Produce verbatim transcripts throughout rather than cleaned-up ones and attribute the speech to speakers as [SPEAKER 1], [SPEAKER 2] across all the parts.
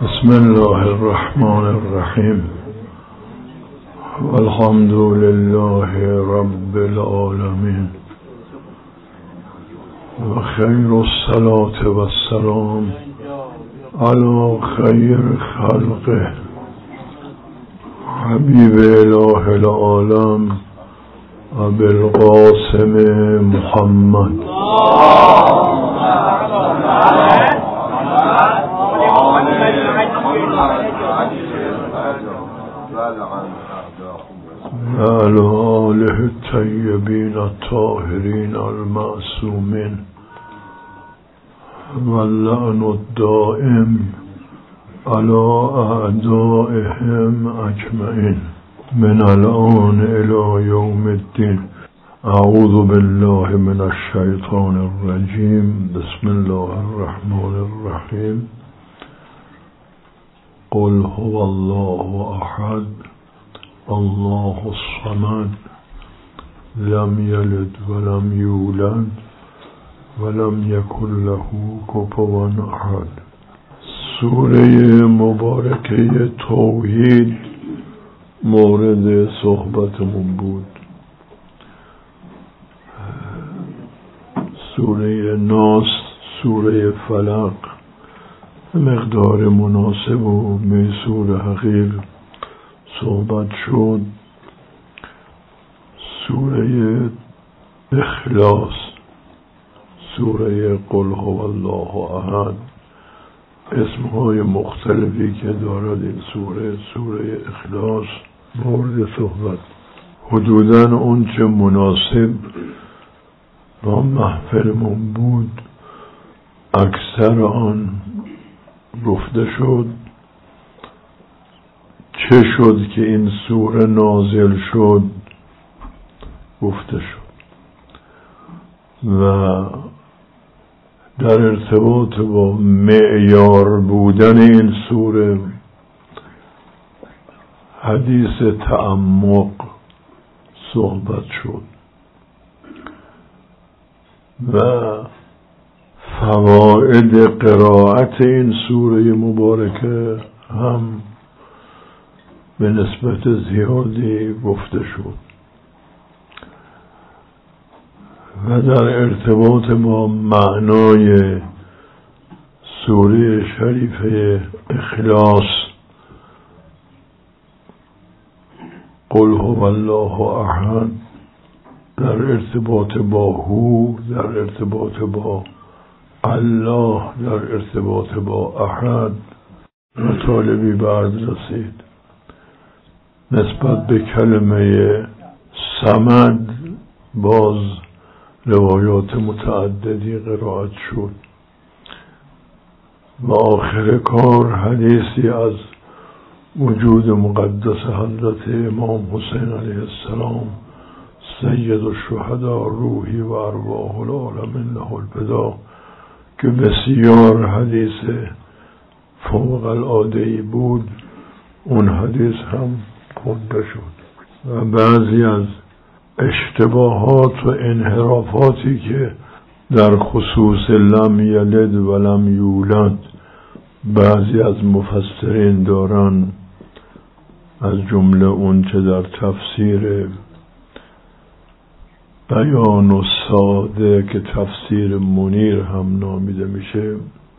[SPEAKER 1] بسم الله الرحمن الرحیم والحمد لله رب العالمین و خیر الصلاة و السلام علی خیر خلقه حبیب اله العالم ابی القاسم محمد وعلى آله الطيبين الطاهرين المعصومين واللعن الدائم على أعدائهم أجمعين من الآن إلى يوم الدين. أعوذ بالله من الشيطان الرجيم. بسم الله الرحمن الرحيم. قل هو الله أحد الله الصمد لم يلد ولم يولد ولم يكن له كفوا احد. سوره مبارکه توحید مورد صحبتمون بود. سوره ناس، سوره فلق مقدار مناسب و میسور حقیر صحبت شد. سوره اخلاص، سوره قل هو الله احد، اسمهای مختلفی که دارد این سوره، سوره اخلاص مورد صحبت. حدوداً اون چه مناسب با محفلمون بود اکثر آن گفته شد. چه شد که این سوره نازل شد گفته شد و در ارتباط با معیار بودن این سوره حدیث تعمق صحبت شد و فواید قرائت این سوره مبارکه هم به نسبت زیادی گفته شد و در ارتباط با معنای سوره شریفه اخلاص قل هو الله احد در ارتباط با هو، در ارتباط با الله، در ارتباط با احد مطالبی به عرض رسید. نسبت به کلمه صمد باز روایات متعددی قرائت شد و آخر کار حدیثی از وجود مقدس حضرت امام حسین علیه السلام سید الشهداء روحی و ارواح العالمین له الفدا که بسیار حدیث فوق العاده‌ای بود، اون حدیث هم خونده شد و بعضی از اشتباهات و انحرافاتی که در خصوص لم یلد و لم یولد بعضی از مفسرین دارن، از جمله اون چه در تفسیر بیان و ساده که تفسیر منیر هم نامیده میشه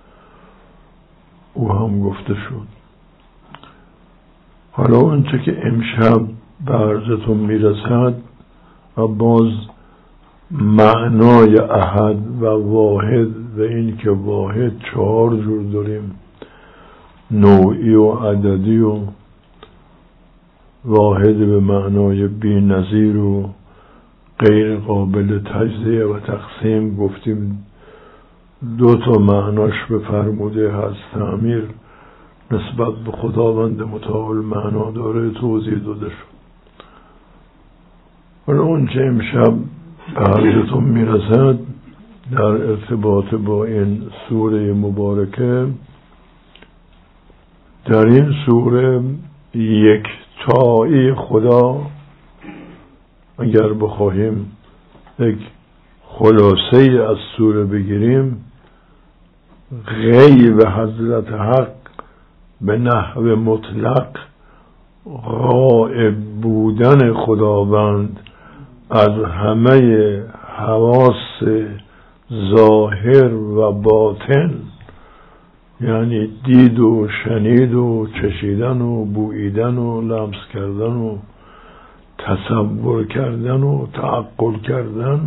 [SPEAKER 1] او هم گفته شد. حالا اونچه که امشب به عرضتون میرسد و باز معنای احد و واحد و این که واحد چهار جور داریم، نوعی و عددی و واحد به معنای بی نظیر و غیر قابل تجزیه و تقسیم گفتیم. دو تا معناش به فرموده هست تعمیر نسبت به خداوند متعال معنا داره، توضیح داده شد. حالا اون چه امشب به عرضتون میرسد در ارتباط با این سوره مبارکه، در این سوره یک تایی خدا، اگر بخواهیم یک خلاصه از سوره بگیریم، غیب حضرت حق به نحو مطلق غائب بودن خداوند از همه حواس ظاهر و باطن، یعنی دید و شنید و چشیدن و بوییدن و لمس کردن و تصور کردن و تعقل کردن،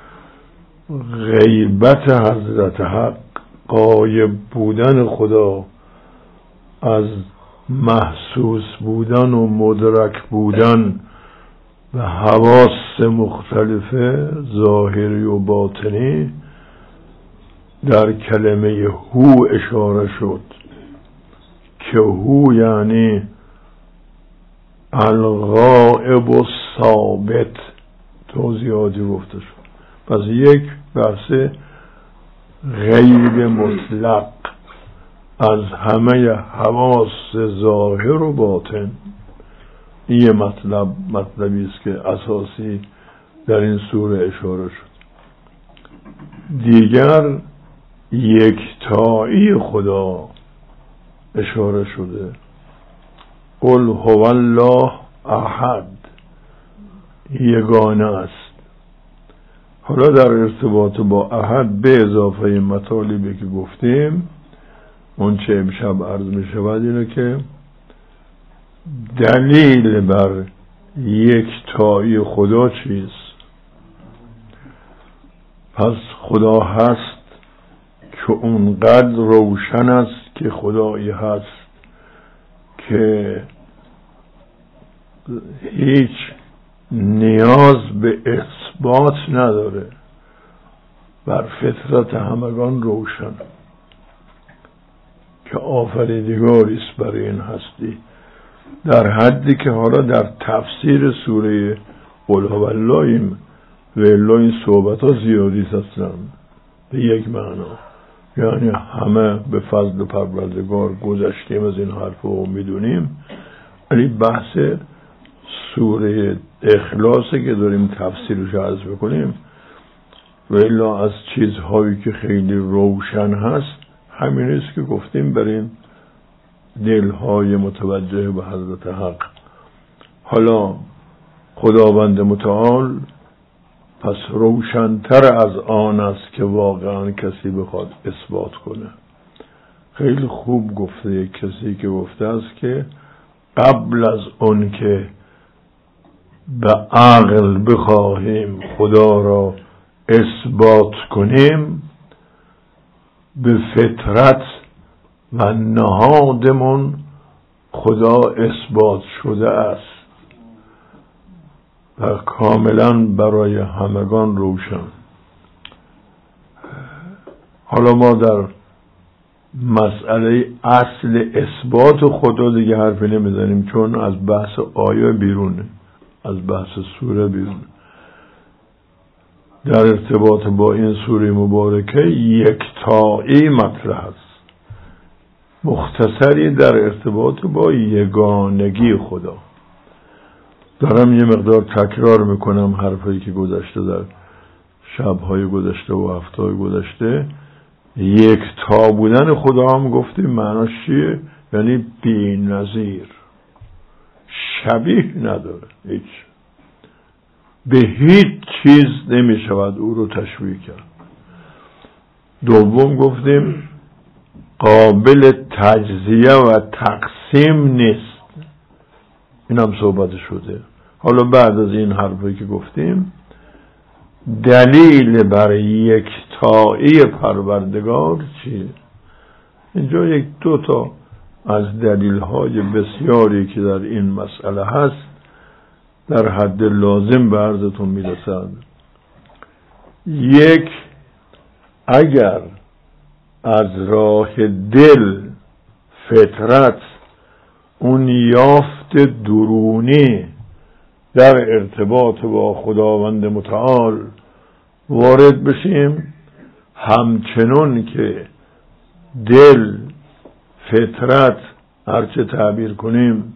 [SPEAKER 1] غیبت حضرت حق، غایب بودن خدا از محسوس بودن و مدرک بودن و حواس مختلفه ظاهری و باطنی، در کلمه هو اشاره شد که هو یعنی الغائب و ثابت، توضیحاتی گفته شد. پس یک بحث غیب مطلق از همه حواس ظاهر و باطن، این مطلب مطلبی است که اساسی در این سوره اشاره شد. دیگر یکتایی خدا اشاره شده، قل هو الله احد، یگانه است. حالا در ارتباط با احد به اضافه مطالبی که گفتیم، اون چه امشب عرض می شود اینه که دلیل بر یکتایی خدا چیست؟ پس خدا هست که اونقدر روشن است که خدایی هست که هیچ نیاز به اثبات نداره، بر فطرت همگان روشن که آفریدگاری است برای این هستی، در حدی که حالا در تفسیر سوره قل هو اللهیم و الا این صحبت ها زیادی هستند به یک معنا، یعنی همه به فضل پروردگار گذشتیم از این حرف رو میدونیم، ولی بحث سوره اخلاصه که داریم تفسیرش عرض بکنیم و الا از چیزهایی که خیلی روشن هست همین است که گفتیم بر این دلهای متوجه به حضرت حق. حالا خداوند متعال پس روشنتر از آن است که واقعا کسی بخواد اثبات کنه. خیلی خوب گفته یک کسی که گفته است که قبل از اون که به عقل بخواهیم خدا را اثبات کنیم، به فطرت و نهادمون خدا اثبات شده است و کاملا برای همگان روشن. حالا ما در مسئله اصل اثبات خدا دیگه حرفی نمیزنیم، چون از بحث آیه بیرونه، از بحث سوره بیرونه. در ارتباط با این سوره مبارکه یکتایی مطرح است، مختصری در ارتباط با یگانگی خدا. دارم یه مقدار تکرار میکنم حرفایی که گذشته در شبهای گذشته و هفته‌های گذشته. یکتا بودن خدا هم گفتیم معناش چیه؟ یعنی بی نظیر، شبیه نداره، هیچ به هیچ چیز نمی شود او رو تشبیه کرد. دوم گفتیم قابل تجزیه و تقسیم نیست، این هم صحبت شده. حالا بعد از این حرفی که گفتیم دلیل برای یکتایی پروردگار چیه؟ اینجا یک دو تا از دلیل‌های بسیاری که در این مسئله هست در حد لازم به عرضتون میرسد. یک، اگر از راه دل فطرت اون یافت درونی در ارتباط با خداوند متعال وارد بشیم، همچنان که دل فطرت هرچه تعبیر کنیم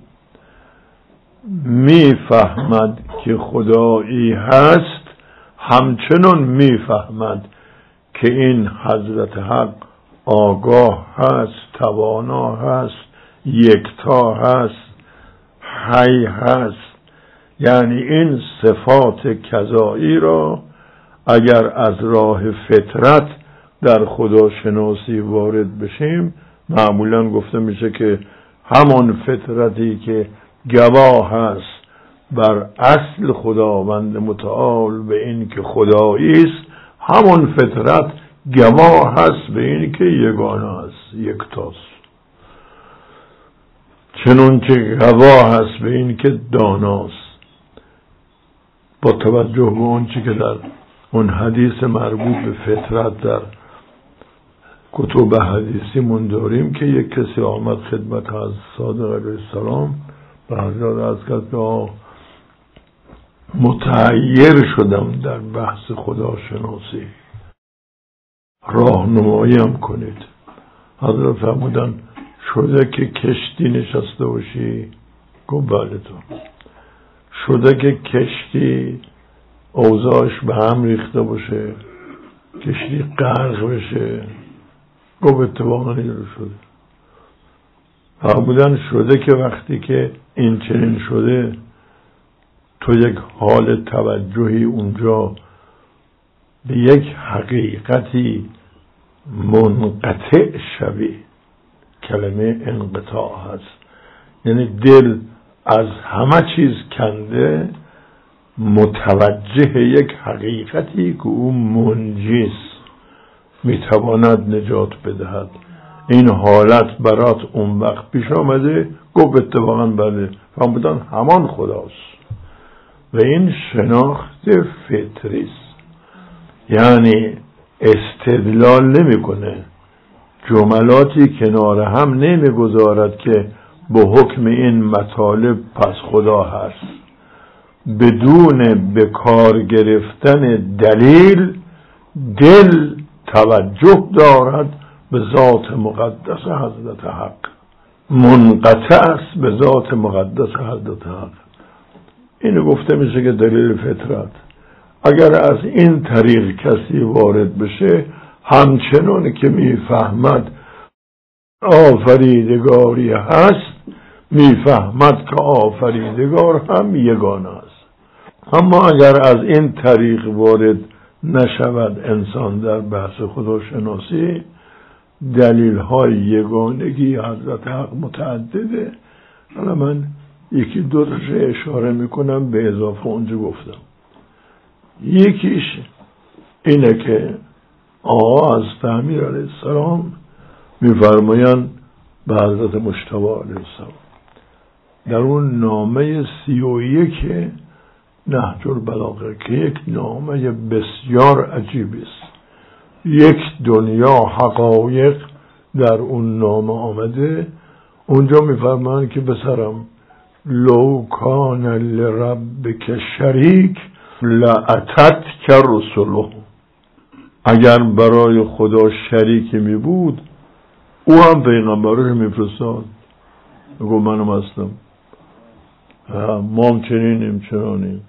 [SPEAKER 1] میفهمد که خدایی هست، همچنان میفهمد که این حضرت حق آگاه هست، توانا هست، یکتا هست، حی هست. یعنی این صفات کذایی را اگر از راه فطرت در خداشناسی وارد بشیم، معمولا گفته میشه که همان فطرتی که گواه هست بر اصل خداوند متعال به این که خدایی است، همان فطرت گواه هست به این که یگانه است، یکتاست. چنون که گواه هست به این که داناست. با توجه به اون چی که در اون حدیث مربوط به فطرت در کتب حدیثی من داریم که یک کسی آمد خدمت از صادق علیه السلام به حضرت از کرد که متحیر شدم در بحث خداشناسی، راهنماییم کنید. حضرت فرمودن شده که کشتی نشسته باشی؟ گفت بله. تو شده که کشتی اوضاعش به هم ریخته باشه، کشتی غرق بشه؟ گفت اتفاقا این رو شده. فرمودن شده که وقتی که این چنین شده تو یک حال توجهی اونجا به یک حقیقتی منقطع شوی. کلمه انقطاع هست، یعنی دل از همه چیز کنده، متوجه یک حقیقتی که او منجیست، میتواند نجات بدهد. این حالت برات اون وقت پیش آمده؟ گفت اتفاقا بله. فرمودن همان خداست. و این شناخت فطریست، یعنی استدلال نمی کنه، جملاتی کنار هم نمیگذارد که به حکم این مطالب پس خدا هست. بدون به کار گرفتن دلیل دل توجه دارد به ذات مقدس حضرت حق، منقطع است به ذات مقدس حضرت حق. اینو گفته میشه که دلیل فطرت. اگر از این طریق کسی وارد بشه، همچنان که میفهمد آفریدگاری هست، میفهمد که آفریدگار هم یگانه است. اما اگر از این طریق وارد نشود انسان در بحث خداشناسی، دلیل های یگانگی حضرت حق متعدده. حالا من یکی دو تاش اشاره میکنم به اضافه اونجا گفتم. یکیش اینه که آقا از تعمیر علیه السلام میفرمایند به حضرت مجتبی علیه السلام در اون نامه سی و یک نهج البلاغه که یک نامه بسیار عجیبی است، یک دنیا حقایق در اون نامه آمده. اونجا میفرمایند که بسرم لو کان لربک شریک لاتت کرسله، اگر برای خدا شریکی می بود او هم پیغمبرش میفرستاد. بگو منم هستم، ما هم چنینیم چنانیم.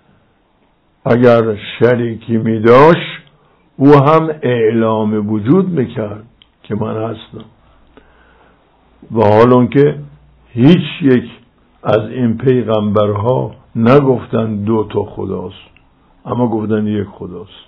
[SPEAKER 1] اگر شریکی می داشت او هم اعلام وجود میکرد که من هستم. و حالا که هیچ یک از این پیغمبرها نگفتن دو تا خداست، اما گفتن یک خداست.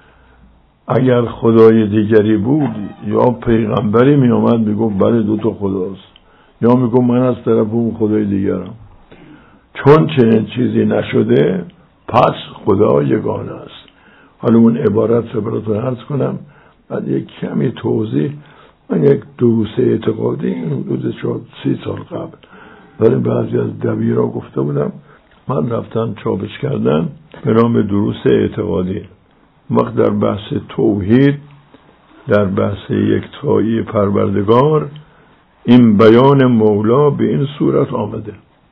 [SPEAKER 1] اگر خدای دیگری بود یا پیغمبری می آمد می گفت بله دو تا خداست، یا می گفت من از طرف اون خدای دیگرم. چون چنین چیزی نشده پس خدا یگانه است. حالا اون عبارت رو براتون عرض کنم، بعد یک کمی توضیح. من یک دروس اعتقادی این حدود شد سی سال قبل برای بعضی از دبیرا گفته بودم، من رفتم چاپش کردن به نام دروس اعتقادی. وقت در بحث توحید، در بحث یکتایی پروردگار، این بیان مولا به این صورت آمده: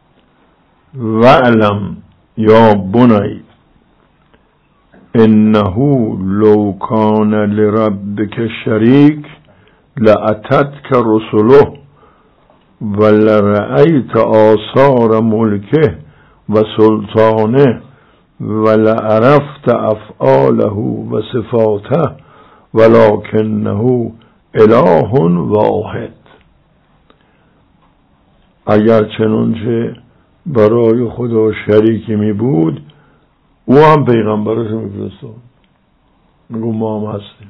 [SPEAKER 1] وعلم یا بنی انه لو کان لربک شریک لاتتک رسله ولرأیت آثار ملکه و سلطانه ولعرفت افعاله و صفاته ولکنه اله واحد. اگر چنانچه برای خدا شریکی می بود او هم پیغمبرش رو میفرستاد، میگو ما هم هستیم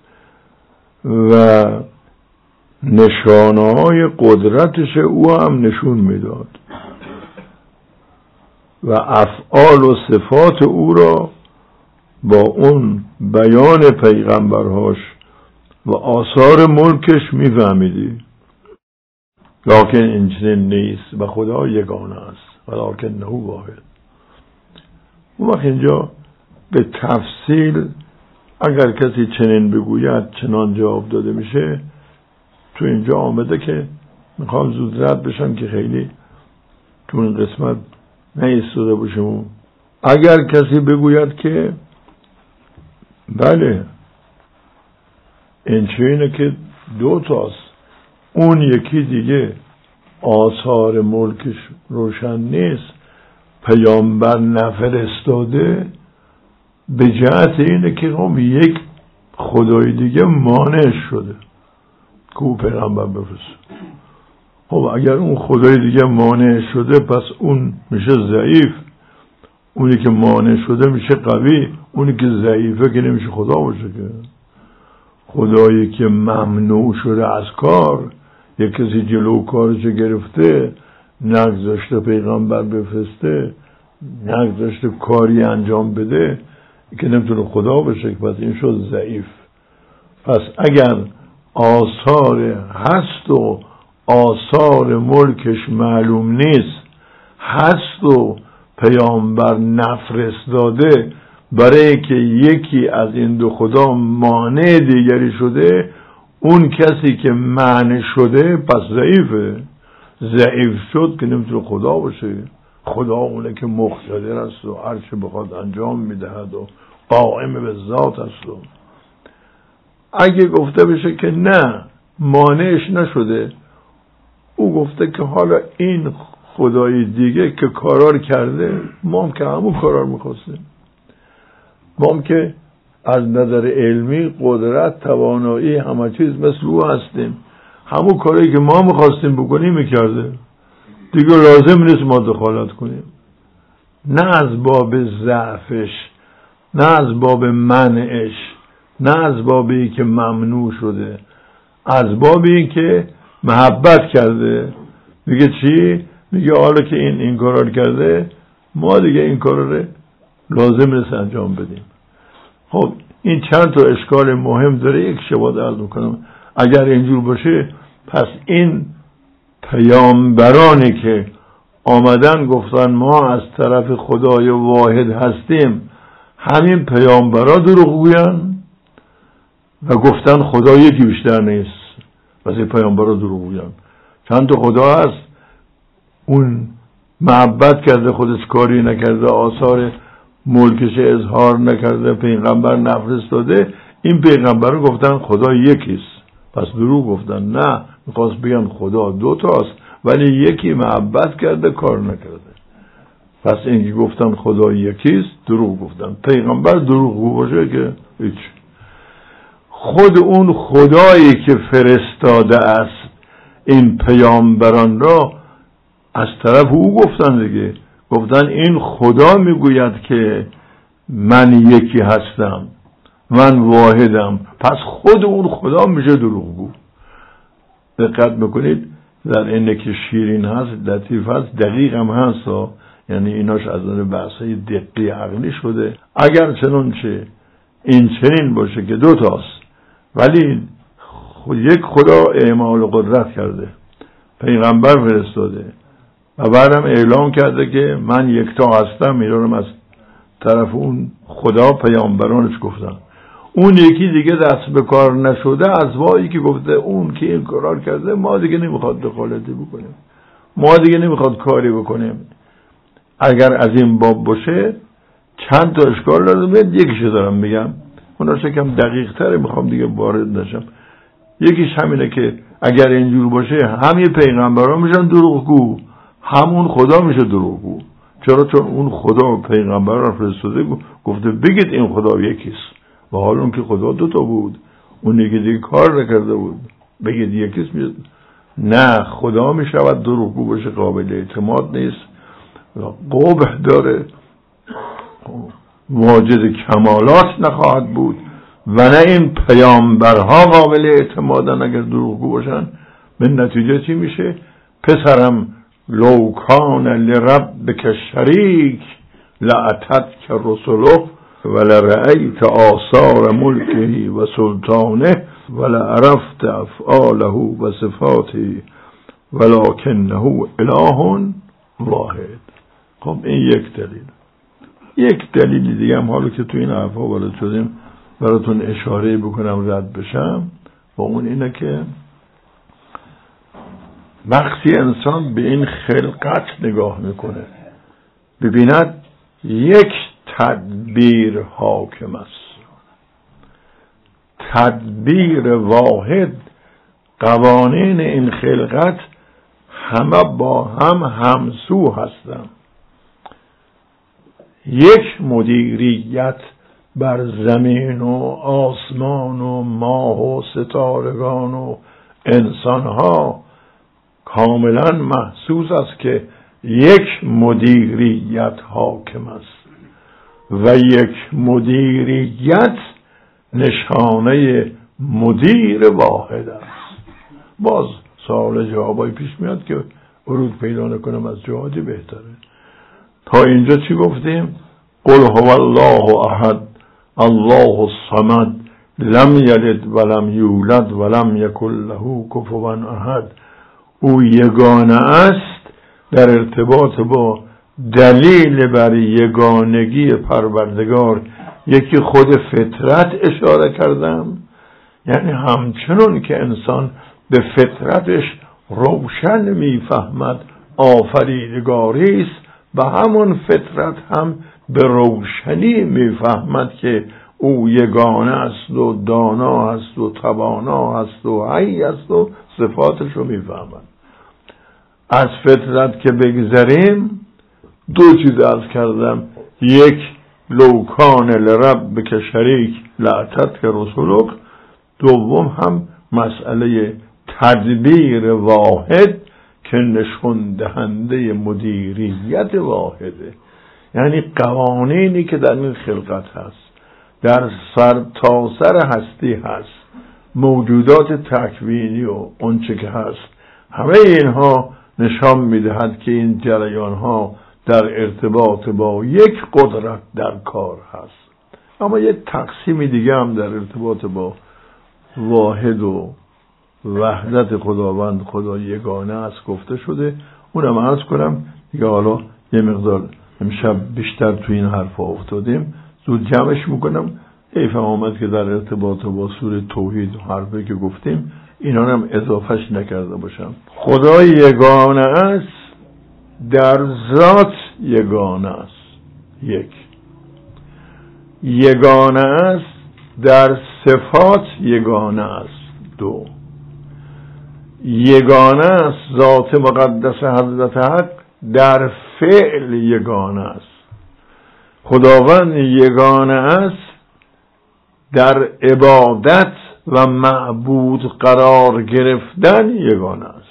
[SPEAKER 1] و نشانه‌های قدرتش او هم نشون میداد و افعال و صفات او را با اون بیان پیغمبرهاش و آثار ملکش میفهمیدی. لکن این چنین نیست و خدا یگانه است ولکن نه واحد. اون وقت اینجا به تفصیل اگر کسی چنین بگوید چنان جواب داده میشه. تو اینجا آمده که میخوام زود رد بشم که خیلی تو این قسمت نایستاده باشم. اگر کسی بگوید که بله این چینه که دو تاست، اون یکی دیگه آثار ملکش روشن نیست، پیامبر نفرستاده، به جهت اینه که هم یک خدای دیگه مانع شده که او پیغمبر بفرسته. خب اگر اون خدای دیگه مانع شده پس اون میشه ضعیف، اونی که مانع شده میشه قوی، اونی که ضعیفه که نمیشه خدا باشه. که خدایی که ممنوع شده از کار، یک کسی جلو کارش گرفته، نگذاشته پیغمبر بفرسته، نگذاشته کاری انجام بده که نمیتونه خدا باشه، پس این شد ضعیف. پس اگر آثار هست و آثار ملکش معلوم نیست، هست و پیامبر نفرستاده برای که یکی از این دو خدا مانع دیگری شده، اون کسی که مانع شده پس ضعیفه. ضعیف شد که نمیتونه خدا باشه. خدا اونه که مقتدر است و هر چه بخواد انجام میدهد و قائم به ذات است. و اگه گفته بشه که نه مانعش نشده، او گفته که حالا این خدای دیگه که کارار کرده، ما هم که همون کارار میخواستیم، ما هم که از نظر علمی قدرت توانایی همه چیز مثل او هستیم، همون کاری که ما میخواستیم بکنیم میکرده دیگه، لازم نیست ما دخالت کنیم. نه از باب ضعفش، نه از باب منعش، نه از بابی که ممنوع شده، از بابی که محبت کرده. میگه چی؟ میگه حالا که این این کارا کرده، ما دیگه این کارا رو لازم نیست انجام بدیم. خب این چند تا اشکال مهم داره، یک شباد عرض میکنم. اگر اینجور باشه پس این پیامبرانی که آمدن گفتن ما از طرف خدای واحد هستیم، همین پیامبرا دروغ گوین و گفتن خدا یکی بیشتر نیست، پس این پیامبرا دروغ گوین. چند تا خدا هست، اون محبت کرده خودش کاری نکرده، آثار ملکش اظهار نکرده، پیغمبر نفرستاده، این پیغمبر رو گفتن خدا یکیست، پس دروغ گفتن. نه، میخواست بگن خدا دو تاست ولی یکی محبت کرده کار نکرده، پس اینکه گفتن خدا یکیست دروغ گفتن. پیغمبر دروغ گو باشه که هیچ. خود اون خدایی که فرستاده است این پیامبران را از طرف او گفتن دیگه، گفتن این خدا میگوید که من یکی هستم، من واحدم، پس خود اون خدا میشه دروغگو. دقت میکنید در اینه که شیرین هست، لطیف هست، دقیق هم هست ها. یعنی ایناش از اون بحثای دقیق عقلی شده. اگر چنانچه این چنین باشه که دو تاست ولی یک خدا اعمال قدرت کرده، پیغمبر فرستاده و بعدم اعلام کرده که من یکتا هستم، میرم از طرف اون خدا پیامبرانش گفتن، اون یکی دیگه دست به کار نشده از وایی که گفته اون که این قرار کرده، ما دیگه نمیخواد دخالتی بکنیم، ما دیگه نمیخواد کاری بکنیم. اگر از این باب باشه چند تا اشکال لازم میاد، یکیشو دارم میگم، اونا شکم دقیق تره، میخوام دیگه وارد نشم. یکیش همینه که اگر اینجور باشه هم یه پیغمبران میشن دروغگو، همون خدا میشه دروغگو. چرا؟ چون اون خدا پیغمبر را فرستاده گفته بگید این خدا یکیست، و حال اون که خدا دوتا بود، اون یکی دیگه کار نکرده بود، بگید یکیست. نه خدا می شود دروغگو باشه، قابل اعتماد نیست و قبح داره، واجد کمالات نخواهد بود و نه این پیامبرها قابل اعتمادن اگر دروغگو باشن. به نتیجه چی میشه؟ پسرم لو کان لربک شریک لاتتک رسله ولرأیت آثار ملکه و سلطانه ولعرفت افعاله و صفاته ولکنه اله واحد. خب این یک دلیل. یک دلیل دیگه هم حالا که تو این حرفا وارد شدیم براتون اشاره بکنم رد بشم، و اون اینه که وقتی انسان به این خلقت نگاه میکنه ببیند یک تدبیر حاکم است، تدبیر واحد، قوانین این خلقت همه با هم همسو هستند. یک مدیریت بر زمین و آسمان و ماه و ستارگان و انسانها کاملا محسوس است که یک مدیریت حاکم است و یک مدیریت نشانه مدیر واحد است. باز سوال جوابای پیش میاد که ورود پیدا نکنم از جوابی بهتره. تا اینجا چی گفتیم؟ قل هو الله احد الله الصمد لم یلد ولم یولد ولم یکن له کفوا احد. او یگانه است. در ارتباط با دلیل بر یگانگی پروردگار یکی خود فطرت اشاره کردم، یعنی همچنان که انسان به فطرتش روشن میفهمد آفریدگاری است، به همون فطرت هم به روشنی میفهمد که او یگانه است و دانا است و توانا است و حی است و صفاتش رو میفهمد. از فطرت که بگذریم دو چیز عرض کردم، یک لو کان لربک شریک لاتتک رسلک، دوم هم مسئله تدبیر واحد که نشون دهنده مدیریت واحده. یعنی قوانینی که در این خلقت هست، در سر تا سر هستی هست، موجودات تکوینی و اونچه که هست، همه اینها نشان میدهد که این جریان ها در ارتباط با یک قدرت در کار هست. اما یک تقسیم دیگه هم در ارتباط با واحد و وحدت خداوند، خدا یگانه است گفته شده. اونم عرض کنم دیگه. حالا یه مقدار امشب بیشتر تو این حرفا افتادیم، زود جمعش میکنم. حیف آمد که در ارتباط با سوره توحید و حرفی که گفتیم اینا هم اضافهش نکرده باشم. خدا یگانه است، در ذات یگانه است. یک. یگانه است، در صفات یگانه است. دو. یگانه است ذات مقدس حضرت حق، در فعل یگانه است. خداوند یگانه است، در عبادت و معبود قرار گرفتن یگانه است.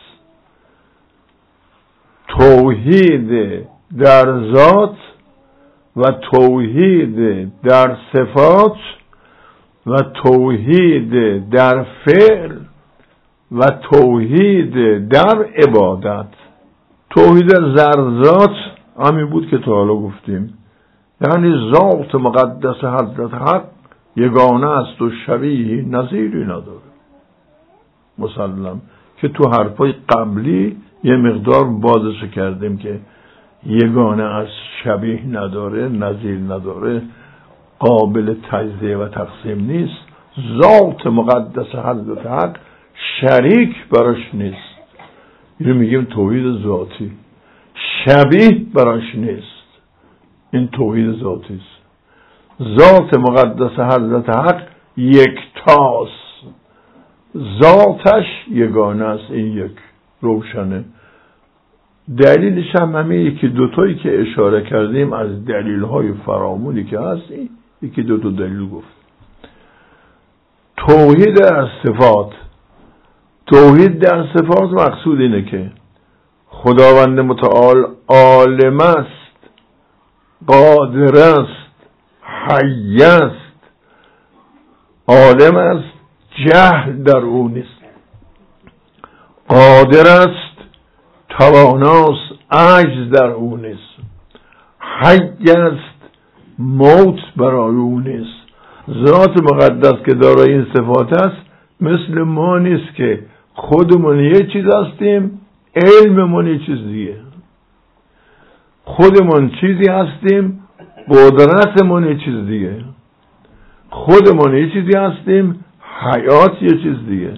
[SPEAKER 1] توحید در ذات و توحید در صفات و توحید در فعل و توحید در عبادت. توحید در ذات همین بود که تا حالا گفتیم، یعنی ذات مقدس حضرت حق یگانه است و شبیه نظیری نداره. مسلم که تو حرفای قبلی یه مقدار بازش کردیم که یگانه است، شبیه نداره، نظیر نداره، قابل تجزیه و تقسیم نیست. ذات مقدس حضرت حق شریک براش نیست، اینو میگیم توحید ذاتی. شبیه براش نیست، این توحید ذاتی است. ذات مقدس حضرت حق یکتاست، ذاتش یگانه است. این یک روشنه. دلیلش هم همه یکی دوتایی که اشاره کردیم از دلیل‌های فرامونی که هست، یکی دو تا دلیل گفت. توحید از صفات، توحید در صفات مقصود اینه که خداوند متعال عالم است، قادر است، حی است. عالم است، جهل در او نیست. قادر است، تواناست، عجز در او نیست. حی است، موت برای او نیست. ذات مقدس که دارای این صفات است مثل ما نیست که خودمون یه چیز هستیم، علممون یه چیز دیگه. خودمون چیزی هستیم، قدرتمون یه چیز دیگه. خودمون یه چیزی هستیم، حیات یه چیز دیگه.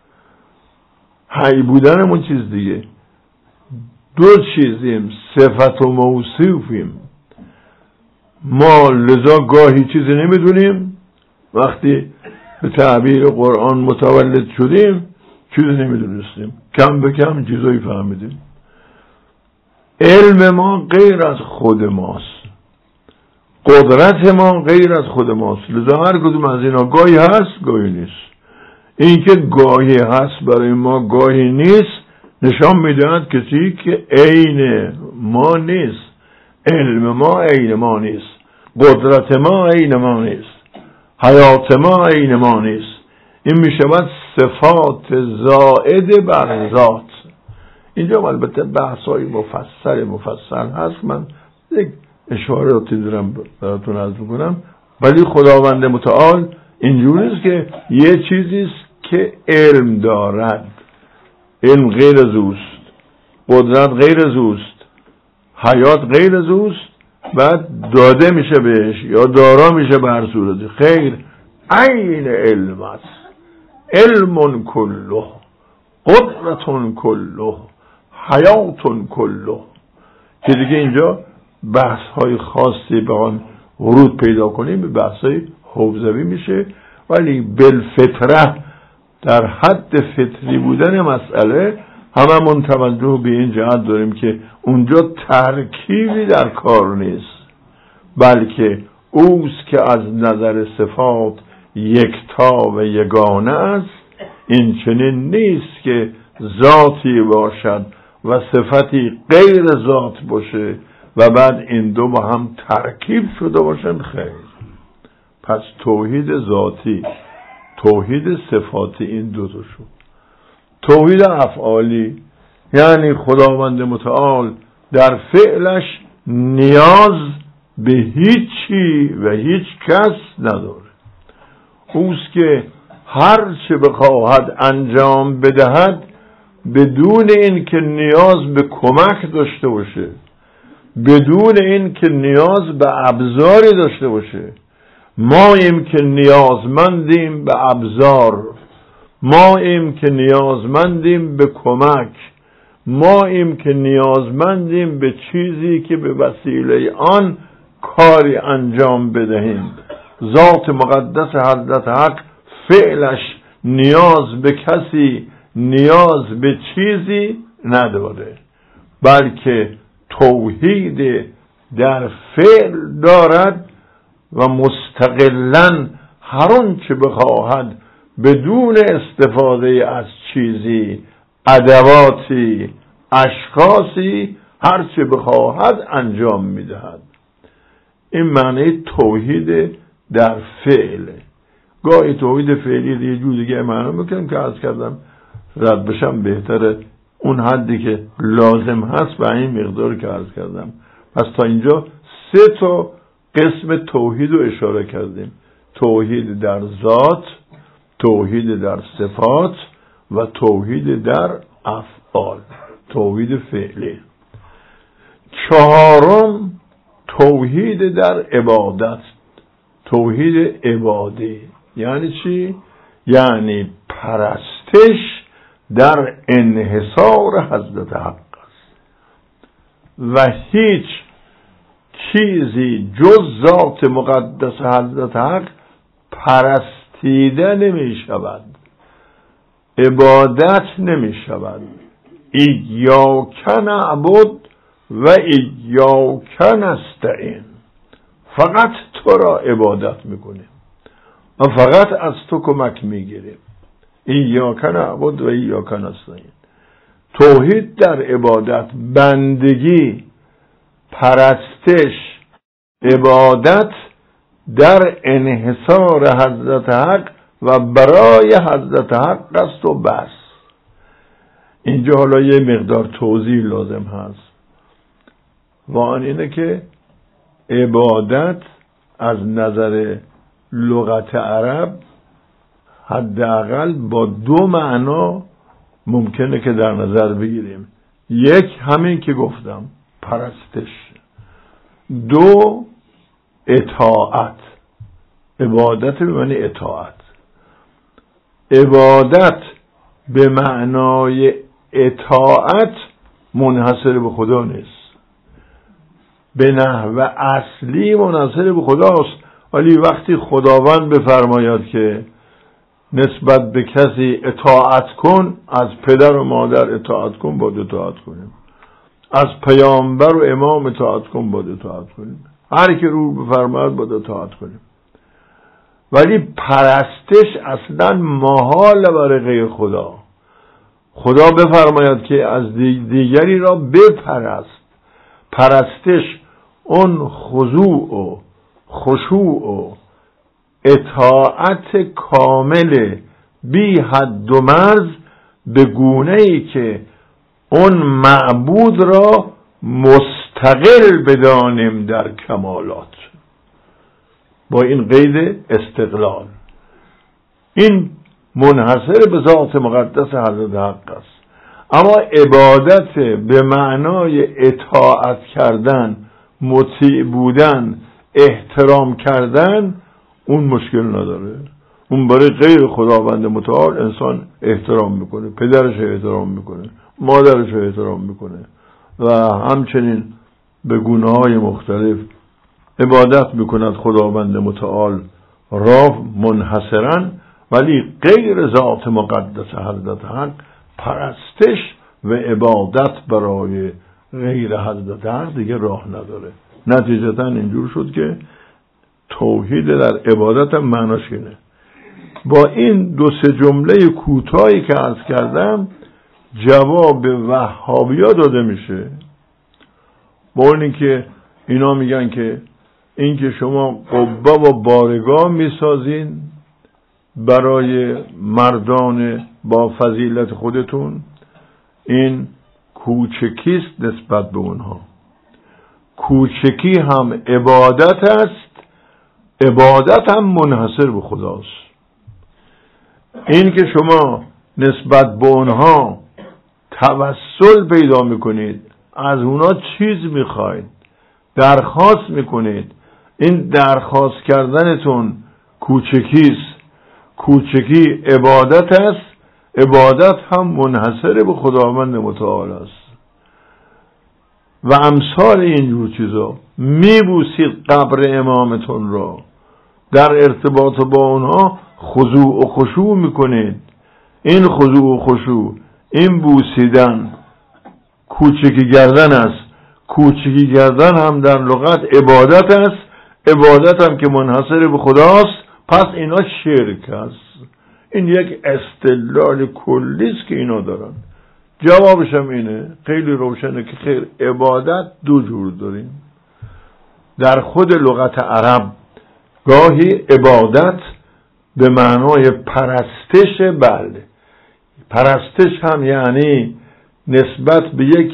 [SPEAKER 1] حی بودنمون چیز دیگه. دو چیزیم، صفت و موصوفیم. ما لذا گاهی چیزی نمیدونیم، وقتی به تعبیر قرآن متولد شدیم چیزی نمیدونستیم، کم به کم چیزایی فهمیدیم. علم ما غیر از خود ماست، قدرت ما غیر از خود ماست. لذا هر کدوم از اینا گاهی هست گاهی نیست. این که گاهی هست برای ما گاهی نیست نشان میدهد کسی که عین ما نیست. علم ما عین ما نیست، قدرت ما عین ما نیست، حیات ما عین ما نیست. این میشود صفات زائد بر ذات. اینجا البته بحثای مفصل مفصل هست، من یک اشاراتی دارم براتون عرض میکنم. ولی خداوند متعال اینجوری است که یه چیزی است که علم دارد، علم غیر از اوست، قدرت غیر از اوست، حیات غیر از اوست، بعد داده میشه بهش یا دارا میشه به هر صورتی. خیر، عین علم است. علم کله، قدرت کله، حیات کله. که دیگه اینجا بحث های خاصی به آن ورود پیدا کنیم، به بحث های حوزوی میشه. ولی بالفطره در حد فطری بودن مسئله هممون توجه به این جهت داریم که اونجا ترکیبی در کار نیست، بلکه اوست که از نظر صفات یکتا و یگانه است. این چنین نیست که ذاتی باشد و صفتی غیر ذات باشه و بعد این دو با هم ترکیب شده باشند. خیر، پس توحید ذاتی، توحید صفاتی، این دو تا شد. توحید افعالی یعنی خداوند متعال در فعلش نیاز به هیچی و هیچ کس نداره. اوست که هر چه بخواهد انجام بدهد بدون این که نیاز به کمک داشته باشه، بدون این که نیاز به ابزاری داشته باشه. ماییم که نیازمندیم به ابزار، ماییم که نیازمندیم به کمک، ماییم که نیازمندیم به چیزی که به وسیله آن کاری انجام بدهیم. ذات مقدس حضرت حق فعلش نیاز به کسی، نیاز به چیزی نداره، بلکه توحید در فعل دارد و مستقلاً هر آن چه بخواهد بدون استفاده از چیزی، ادواتی، اشخاصی، هر چه بخواهد انجام میدهد. این معنی توحید در فعل. گاهی توحید فعلی یه جور دیگه معنی میکنم که عرض کردم رد بشم بهتره اون حدی که لازم هست به این مقدار که عرض کردم. پس تا اینجا سه تا قسم توحید رو اشاره کردیم: توحید در ذات، توحید در صفات و توحید در افعال، توحید فعلی. چهارم توحید در عبادت، توحید عبادی. یعنی چی؟ یعنی پرستش در انحصار حضرت حق است و هیچ چیزی جز ذات مقدس حضرت حق پرستیده نمی شود، عبادت نمی شود. ایاک نعبد و ایاک نستعین، فقط تو را عبادت میکنیم و فقط از تو کمک میگیریم. ایاک نعبد و ایاک نستعین. توحید در عبادت، بندگی، پرستش، عبادت در انحصار حضرت حق و برای حضرت حق است و بس. اینجا حالا یه مقدار توضیح لازم هست و آن اینه که عبادت از نظر لغت عرب حداقل با دو معنا ممکنه که در نظر بگیریم. یک همین که گفتم، پرستش. دو اطاعت. عبادت به معنی اطاعت. عبادت به معنای اطاعت منحصر به خدا نیست، به نحو اصلی منحصر به خداست، ولی وقتی خداوند بفرماید که نسبت به کسی اطاعت کن، از پدر و مادر اطاعت کن، باید اطاعت کنیم. از پیامبر و امام اطاعت کن، باید اطاعت کنیم. هر کی رو بفرماید باید اطاعت کنیم. ولی پرستش اصلا محال برای غیر خدا. خدا بفرماید که از دیگری را بپرست. پرستش اون خضوع و خشوع و اطاعت کامل بی حد و مرز به گونه‌ای که اون معبود را مستقل بدانیم در کمالات، با این قید استقلال. این منحصر به ذات مقدس حضرت حق است. اما عبادت به معنای اطاعت کردن، مطیع بودن، احترام کردن، اون مشکل نداره. اون برای غیر خداوند متعال انسان احترام میکنه، پدرش احترام میکنه، مادرش احترام میکنه و همچنین به گونه‌های مختلف عبادت میکند خداوند متعال را منحصرا. ولی غیر ذات مقدس حضرت حق پرستش و عبادت برای غیر حضرت حق دیگه راه نداره. نتیجتا اینجور شد که توحید در عبادت هم معناش اینه. با این دو سه جمله کوتاهی که عرض کردم جواب وهابیا داده میشه. با اون که اینا میگن که این که شما قبه و بارگاه میسازین برای مردان با فضیلت خودتون، این کوچکیست نسبت به اونها. کوچکی هم عبادت است، عبادت هم منحصر به خداست. این که شما نسبت به اونها توسل پیدا میکنید، از اونها چیز میخواید، درخواست میکنید، این درخواست کردنتون کوچکیست. کوچکی عبادت است، عبادت هم منحصر به خداوند متعال است. و امثال اینجور چیزا. میبوسید قبر امامتون را، در ارتباط با اونها خضوع و خشوع میکنید. این خضوع و خشوع، این بوسیدن کوچکی کردن است. کوچکی کردن هم در لغت عبادت است، عبادت هم که منحصر به خداست، پس اینا شرک است. این یک استدلال کلی است که اینا دارن. جوابش هم اینه، خیلی روشنه که خیر، عبادت دو جور داریم. در خود لغت عرب گاهی عبادت به معنای پرستش، بله، پرستش هم یعنی نسبت به یک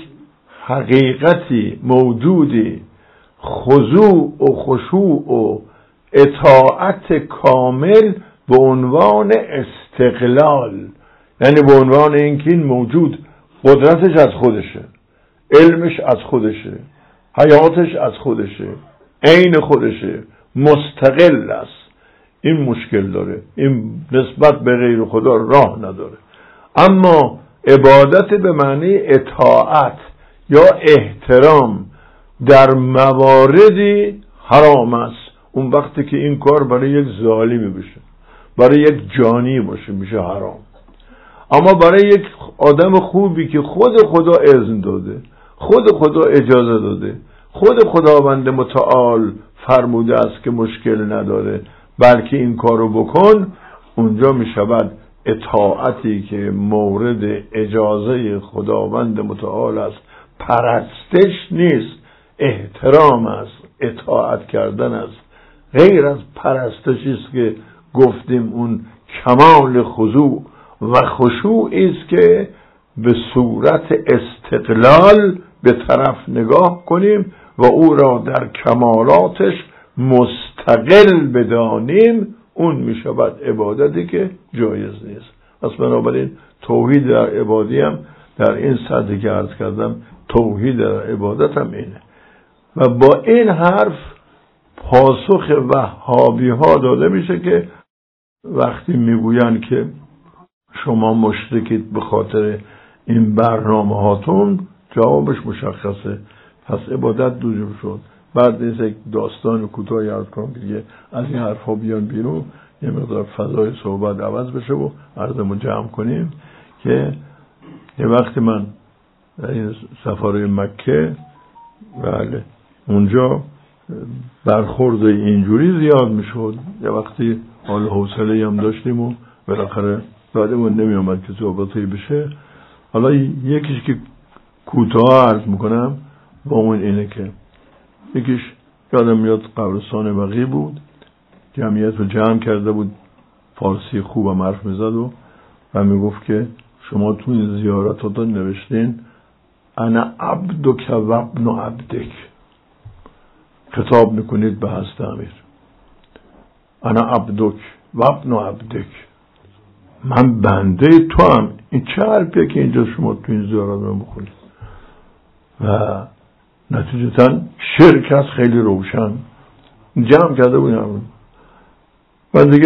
[SPEAKER 1] حقیقتی موجودی خضوع و خشوع و اطاعت کامل به عنوان استقلال، یعنی به عنوان اینکه این موجود قدرتش از خودشه، علمش از خودشه، حیاتش از خودشه، عین خودشه، مستقل است. این مشکل داره، این نسبت به غیر خدا راه نداره. اما عبادت به معنی اطاعت یا احترام در مواردی حرام است. اون وقتی که این کار برای یک ظالمی بشه، برای یک جانی باشه، میشه حرام. اما برای یک آدم خوبی که خود خدا اذن داده، خود خدا اجازه داده، خود خداوند متعال فرموده است که مشکل نداره بلکه این کارو بکن، اونجا میشود اطاعتی که مورد اجازه خداوند متعال است پرستش نیست، احترام است، اطاعت کردن است. غیر از پرستشی است که گفتیم اون کمال خضوع و خشوعی است که به صورت استقلال به طرف نگاه کنیم و او را در کمالاتش مستقل بدانیم. اون می شود عبادتی که جایز نیست. پس بنابراین توحید در عبادی هم در این سطحی که عرض کردم، توحید در عبادت هم اینه. و با این حرف پاسخ وهابی ها داده میشه که وقتی میگوین که شما مشرکید به خاطر این برنامه هاتون، جوابش مشخصه، پس عبادت دو شد. بعد نیست یک داستان کوتاهی عرض کنم که از این حرف ها بیان بیرون، یه مقدار فضای صحبت عوض بشه و عرضمو جمع کنیم. که یه وقتی من در این سفرهای مکه، بله اونجا برخورد اینجوری زیاد میشد، یه وقتی حال حوصله هم داشتیم و بالاخره بعدمون نمی آمد که صحبتی بشه. حالا یکیش که کوتاه عرض میکنم با اون اینه که یکیش یادم میاد قبرستان بقیع بود، جمعیت رو جمع کرده بود، فارسی خوبم حرف میزد و و میگفت که شما تو این زیارتاتون نوشتین انا عبدک و ابن عبدک، خطاب میکنید به حضرت امیر، انا عبدک و ابن عبدک، من بنده تو هم. این چه حرفیه که اینجا شما تو این زیارت رو بخونید؟ و نتیجتا شرک از خیلی روشن جمع کرده بودیم. و دیگه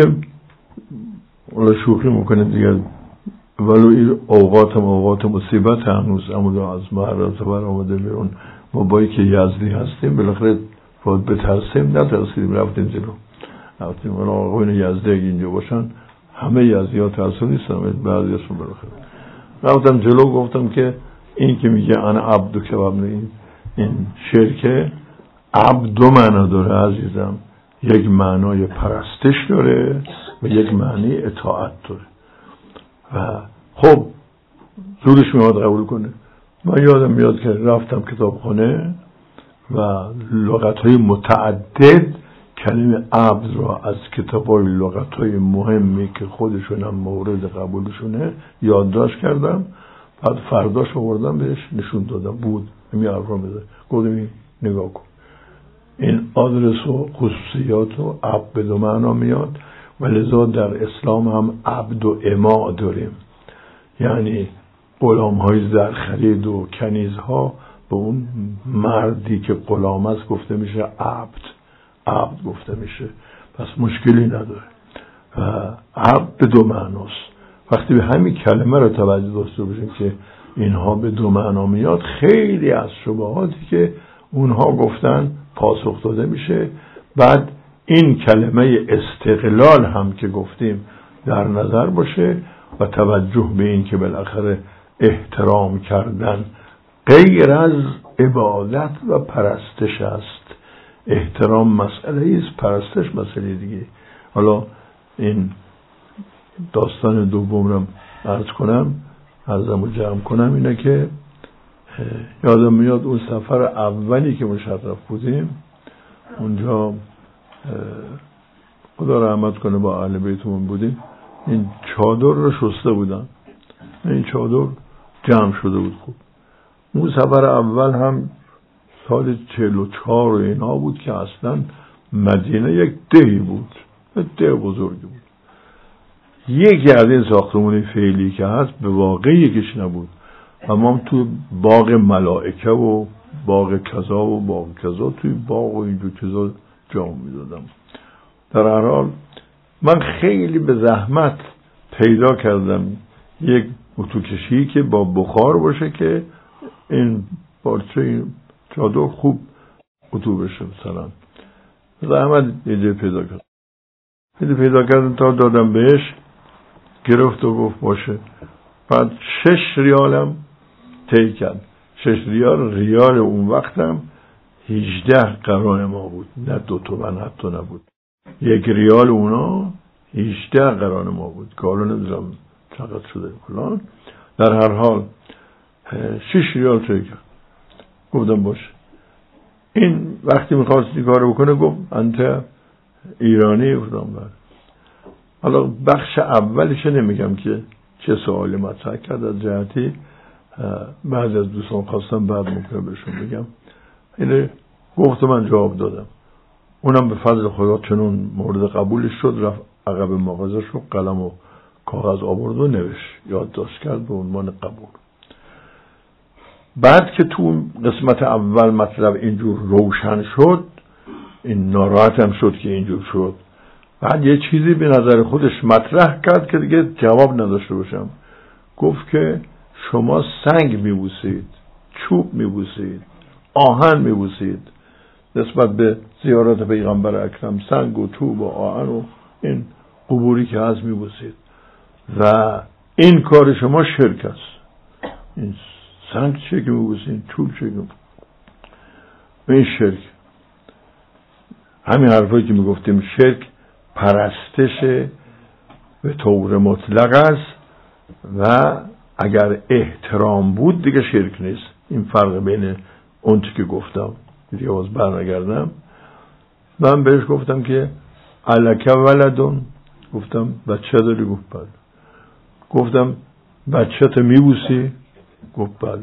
[SPEAKER 1] اولا شوخی میکنه دیگه، ولو این اوقات اوقات مصیبت هنوز اما از محرات بر آمده بیرون. ما بایی که یزدی هستیم بالاخره باید بترسیم، نترسیم، رفتیم جلو رفتیم. اونا آقایون یزدی اگه اینجا باشن همه یزدی ها ترسون نیستن، بعضیشون بالاخره رفتم جلو. گفتم که این که میگه انا عبدو که این این شرکه عبد دو معنا داره عزیزم، یک معنای پرستش داره و یک معنی اطاعت داره. و خب زورش میاد قبول کنه. من یادم میاد که رفتم کتابخانه و لغت‌های متعدد کلمه عبد را از کتاب‌های لغت‌های مهمی که خودشون هم مورد قبولشونه یادداشت کردم. بعد فرداش آوردم بهش نشون دادم، بود همین حرفا میده. گفتم نگاه کن، این آدرس و خصوصیات و عبد به دو معنا میاد و لذا در اسلام هم عبد و اماء داریم، یعنی غلام های زرخرید و کنیزها به اون مردی که غلام است گفته میشه عبد، عبد گفته میشه. پس مشکلی نداره. عبد به دو معناست. وقتی به همین کلمه رو توجه داشته باشیم که اینها به دو معنا میاد، خیلی از شبهاتی که اونها گفتن پاسخ داده میشه. بعد این کلمه استقلال هم که گفتیم در نظر باشه و توجه به این که بالاخره احترام کردن غیر از عبادت و پرستش است. احترام مسئله است، پرستش مسئله دیگه. حالا این داستان دوم رو عرض کنم، عرضمو جمع کنم، اینه که یادم میاد اون سفر اولی که مشرف بودیم اونجا خدا رحمت کنه با اهل بیتمون بودیم، این چادر رو شسته بودن، این چادر جمع شده بود. خوب اون سفر اول هم سال چهل و چهار و اینا بود که اصلا مدینه یک دهی بود، یک ده بزرگی بود. یکی از این ساختمون فعلی که هست به واقع یکیش نبود و ما تو باغ ملائکه و باغ کذا و باغ کذا توی باغ و اینجور چیزا جا میدادم. در هر حال من خیلی به زحمت پیدا کردم یک اتوکشی که با بخار باشه که این پارچه این چادر خوب اتو بشه. مثلا زحمت یه جای پیدا کردم پیدا پیدا کردم تا دادم بهش، گرفت و گفت باشه. بعد شش ریالم طی کرد. شش ریال ریال اون وقتم هجده قران ما بود، نه دو تومن حتی نبود. یک ریال اونا هجده قران ما بود که حالا نمیدونم چقدر شده فلان. در هر حال شش ریال توی کرد. گفتم باشه. این وقتی میخواست این کارو بکنه گفت انت ایرانی؟ گفتم بله. حالا بخش اولش نمیگم که چه سوالی مطرح کرد، از جهتی بعد از دوستان خواستم بعد ممکنه بهشون بگم. اینه گفت من جواب دادم. اونم به فضل خدا چنون مورد قبولش شد، رفت عقب مغازه شد، قلم و کاغذ آورد و نوشت، یادداشت کرد به عنوان قبول. بعد که تو قسمت اول مطلب اینجور روشن شد، این ناراحت هم شد که اینجور شد. بعد یه چیزی به نظر خودش مطرح کرد که دیگه جواب نداشته باشم. گفت که شما سنگ میبوسید، چوب میبوسید، آهن میبوسید، نسبت به زیارت پیغمبر اکرم سنگ و چوب و آهن و این قبوری که هست میبوسید و این کار شما شرک است. این سنگ چه که میبوسید، چوب چه که این شرک. همین حرفایی که میگفتیم شرک پرستش به طور مطلق است و اگر احترام بود دیگه شرک نیست. این فرق بین اون چی که گفتم دیگه باز برنگردم. من بهش گفتم که الک ولدون، گفتم بچه داری؟ گفت بله. گفتم بچه تا میبوسی؟ گفت بله.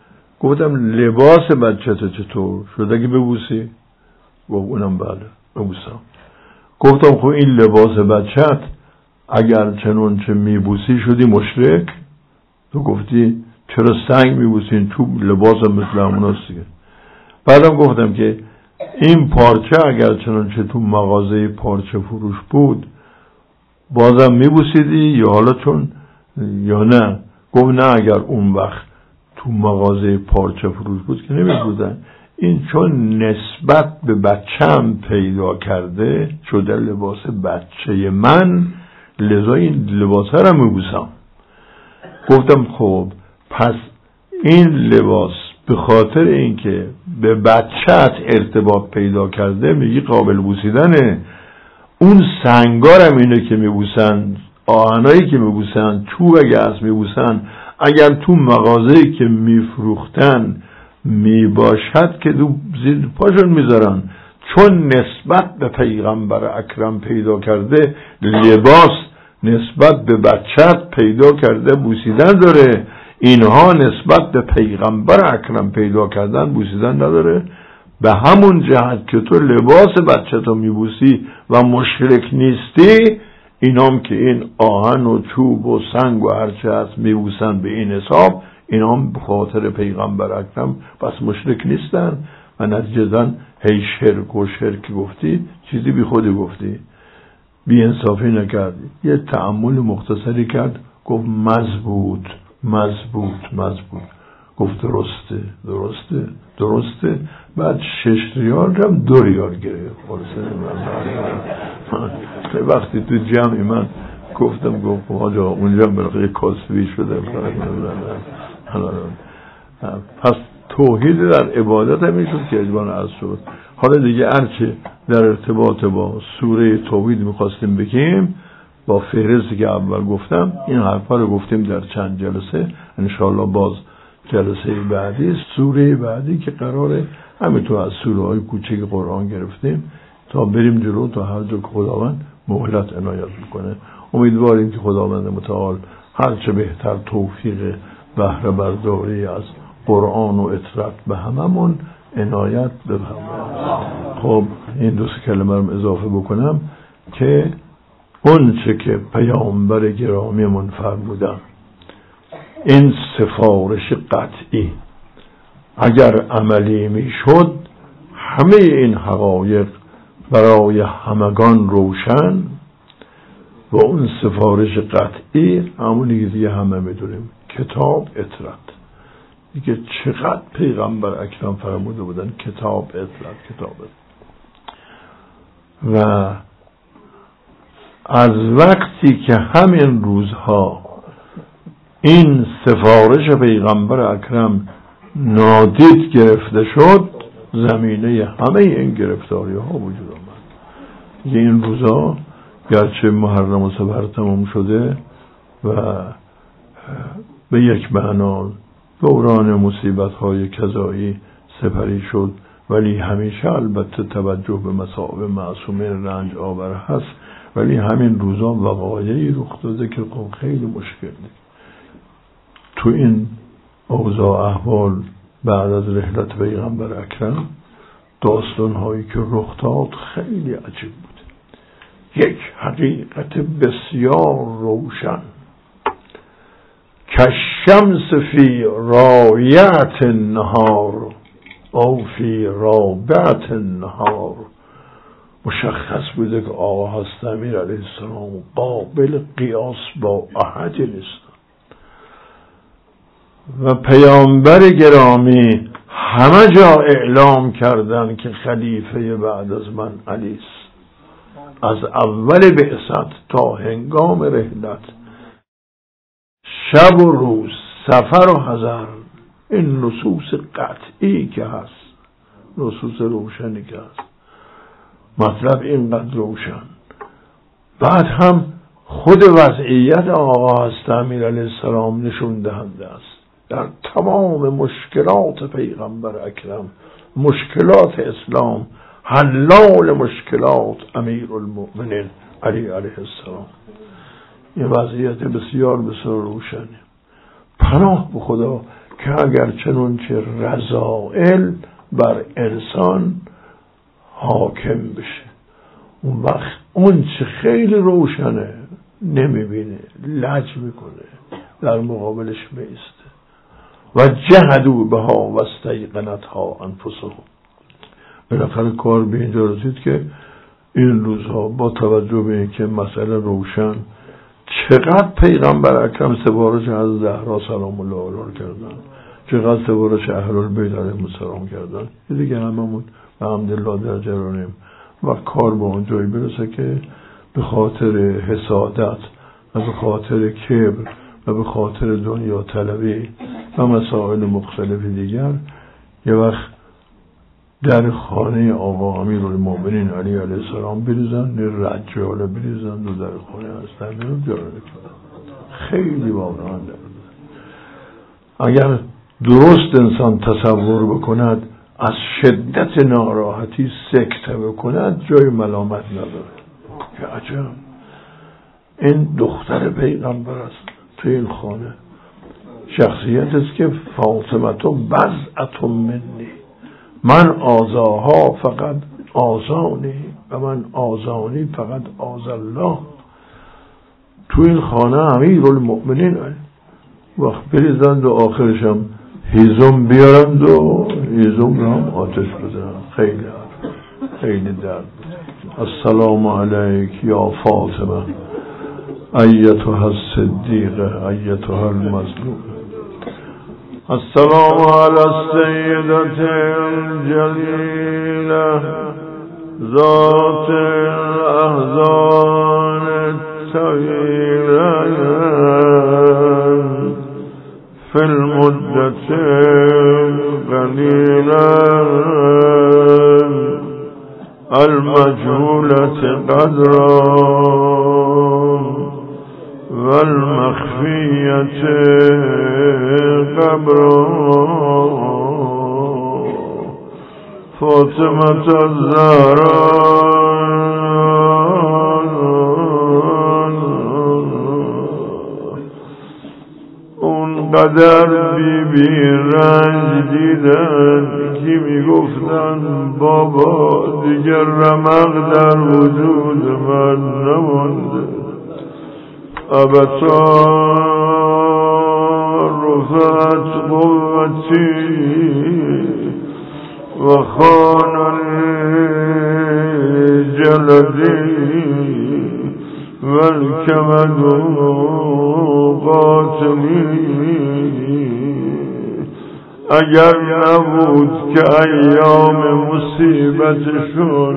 [SPEAKER 1] گفتم لباس بچه تا چطور شده که ببوسی؟ گفت اونم بله ببوسم. گفتم خب این لباس بچت اگر چنون چه میبوسی شدی مشرک؟ تو گفتی چرا سنگ میبوسین، چوب لباس هم مثل همون هست دیگه. بعدم گفتم که این پارچه اگر چنان چه تو مغازه پارچه فروش بود بازم میبوسیدی یا حالا چون یا نه؟ گفت نه اگر اون وقت تو مغازه پارچه فروش بود که نمیبودن. این چون نسبت به بچم پیدا کرده شده لباس بچه من، لذا این لباس رو میبوسم. گفتم خب پس این لباس به خاطر اینکه به بچت ارتباط پیدا کرده میگی قابل بوسیدنه. اون سنگارم اینه که میبوسن، آهنایی که میبوسن، چوب اگه از میبوسن، اگر تو مغازه‌ای که میفروختن میباشد که دو زیر پاشون میذارن، چون نسبت به پیغمبر اکرم پیدا کرده لباس نسبت به بچت پیدا کرده بوسیدن داره، اینها نسبت به پیغمبر اکرم پیدا کردن بوسیدن نداره. به همون جهت که تو لباس بچه تو میبوسی و مشرک نیستی، اینام که این آهن و چوب و سنگ و هرچه هست میبوسن به این حساب، اینام به خاطر پیغمبر اکرم پس مشرک نیستن. و نتیجتاً هی شرک و شرک گفتی، چیزی بی خودی گفتی، بی انصافی نکردی. یه تأمل مختصری کرد، گفت مضبوط مضبوط مضبوط. گفت درسته درسته درسته. بعد شش ریال هم دو ریال گرفت. وقتی تو جمعی من گفتم گفت آجا اونجا برای کاسبی شده. پس توحید در عبادت هم میشود که اجبان عرض شد. حالا دیگه هرچه در ارتباط با سوره توحید میخواستیم بگیم، با فهرستی که اول گفتم این حرفا رو گفتیم در چند جلسه. انشاءالله باز جلسه بعدی سوره بعدی که قراره همینطور از سوره های کوچک قرآن گرفتیم تا بریم جلو، تا هر جا که خداوند مهلت عنایت میکنه. امیدواریم که خداوند متعال هرچه بهتر توفیق بهره برداری از قرآن و اطرت به هممون عنایت بفرماید. خب این دو سه کلمه رو اضافه بکنم که اون چه که پیامبر گرامی من فرمودن، این سفارش قطعی اگر عملی می شد همه این حقایق برای همگان روشن و اون سفارش قطعی همونی که دیگه همه میدونیم، کتاب اطرت. دیگه چقدر پیغمبر اکرم فرموده بودن کتاب اطرت کتاب اطرت. و از وقتی که همین روزها این سفارش پیغمبر اکرم نادید گرفته شد، زمینه همه این گرفتاری ها وجود آمد. این روزها گرچه محرم و سفر تمام شده و به یک معنا دوران مصیبت های کذایی سپری شد، ولی همیشه البته توجه به مصائب معصومین رنج آور هست. ولی همین روزا وقایعی رخ داده که خیلی مشکل ده. تو این اوضاع احوال بعد از رحلت پیغمبر اکرم داستان هایی که رخ داد خیلی عجیب بود. یک حقیقت بسیار روشن کالشمس فی رایعة النهار او فی رابعة النهار مشخص بوده که آقا هست امیر علیه السلام قابل قیاس با احدی نیست و پیامبر گرامی همه جا اعلام کردن که خلیفه بعد از من علی است. از اول بعثت تا هنگام رحلت، شب و روز، سفر و حضر، این نصوص قطعی که هست، نصوص روشنی که هست، مطلب اینقدر روشن. بعد هم خود وضعیت آقا هست امیر علیه السلام نشون دهنده است در تمام مشکلات پیغمبر اکرم، مشکلات اسلام، حلال مشکلات امیر المؤمنین علی علیه السلام. این وضعیت بسیار بسیار روشنه. پناه به خدا که اگر چنانچه رذائل بر انسان حاکم بشه، اون وقت اون چه خیلی روشنه نمیبینه، لج میکنه، در مقابلش میسته. و جهدوا بها و استیقنتها انفسهم. بالاخره کار به اینجا رسید که این روزها با توجه به اینکه مسئله روشن، چقدر پیغمبر اکرم سفارش از زهرا سلام الله علیها کردن، چقدر سفارش اهل البیت علیهم السلام کردن، دیگه هممون به حمدالله در جرانیم و کار به اون جایی برسه که به خاطر حسادت و به خاطر کبر و به خاطر دنیا طلبی و مسائل مختلف دیگر یه وقت در خانه آقا امیر المؤمنین علی علیه السلام بریزن، رجاله بریزن و در خانه هستن بیرون جاره کنن. خیلی واقعا در اگر درست انسان تصور بکند از شدت ناراحتی سکته بکند جای ملامت نداره. که عجب، این دختر پیغمبر است تو این خانه، شخصیت است که فاطمه بضعة منی، من آزاها فقط آزانی و من آزانی فقط آز الله. تو این خانه امیر المؤمنین وقت بریزند و آخرش هم هیزم بیارند و هیزم را هم آتش بزنند. خیلی خیلی درد. السلام علیک یا فاطمه ایتها الصدیقه ایتها المظلوم. السلام علی السیدة الجلیلة ذات الاحزان الطویلة فی المدة القلیلة المجهولة قدرا والمخفية قبرا فاطمة الزهراء اونقدر بی بی رنج دیدن که می گفتن بابا دیگر رمق در وجود من نمانده. ابتار رفعت قوتی و خاننی جلدی و الکمد قاتلی. اگر نبود که ایام مصیبتشون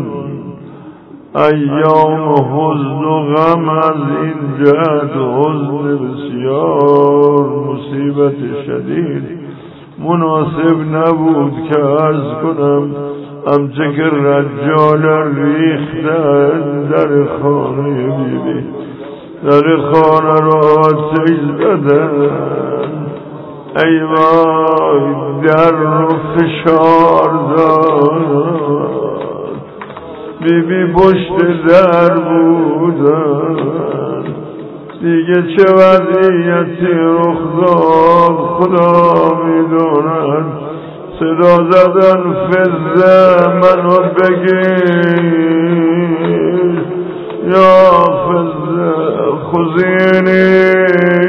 [SPEAKER 1] ایام حزن و غم از این جهت حزن بسیار مصیبت شدید مناسب نبود که عرض کنم همچه که رجال ریختن در خانه بیبی در خانه را آتش زدن، ای وای در رو فشار داد، بی بی پشت در بودن، دیگه چه وضعیتی رخ داد خدا میدوند. صدا زدن فزه منو بگیر یا فزه خزینی